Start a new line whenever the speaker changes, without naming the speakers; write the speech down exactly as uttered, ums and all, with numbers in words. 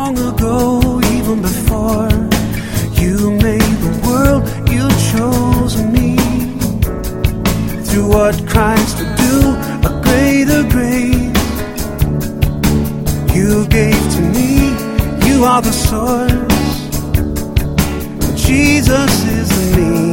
long ago, even before you made the world, you chose me. Through what Christ would do, a greater grace you gave to me. You are the source, Jesus is the means.